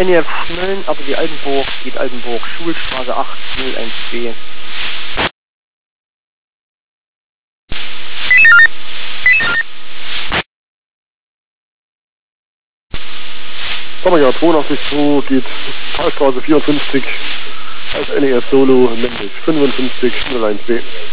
NEF Schmölln, aber die Altenburg geht Altenburg, Schulstraße 8012. Sommerjahr 82 geht Karlstraße 54 als NEF Solo, männlich 55 012.